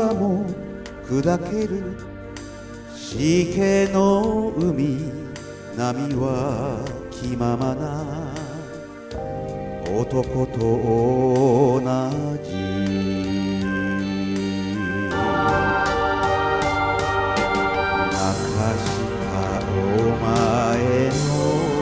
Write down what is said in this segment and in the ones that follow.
はも砕けるしけの海波は気ままな男と同じ泣かしたお前の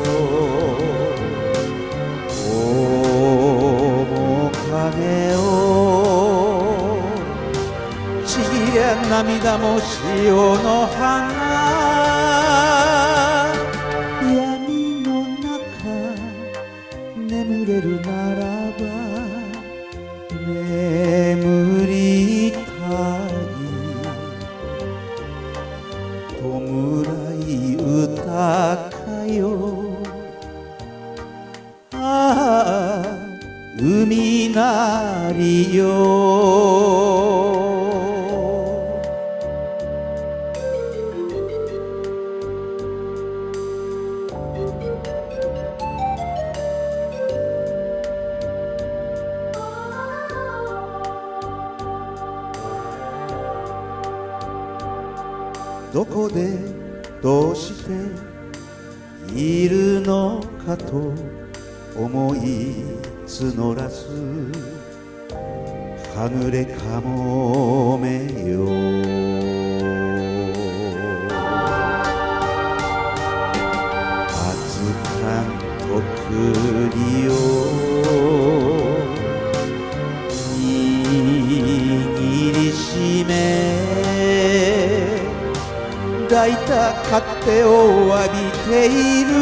面影をちぎりゃ涙も潮の花闇の中眠れるならば眠りたい弔い歌かよああ海なりよどこでどうしているのかと思い募らすはぐれかもめよ熱燗と栗を握りしめ抱いた勝手を浴びている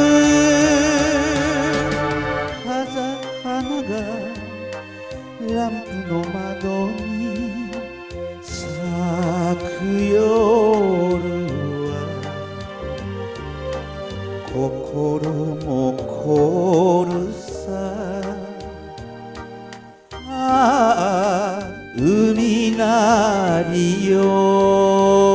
風花がランプの窓に咲く夜は心も凍るさああ海なりよ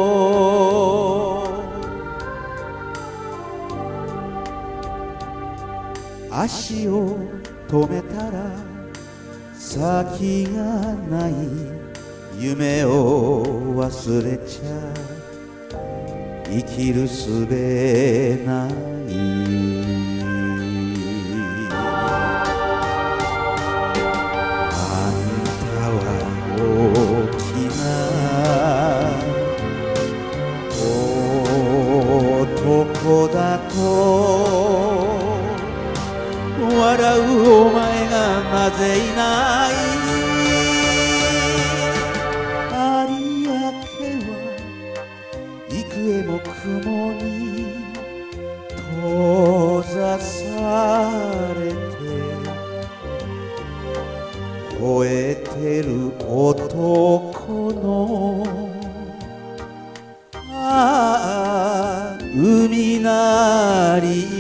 足を止めたら先がない夢を忘れちゃ生きる術ないあんたは大きな男だと笑うお前がなぜいない有明は幾重も雲に閉ざされて吠えてる男のああ海なり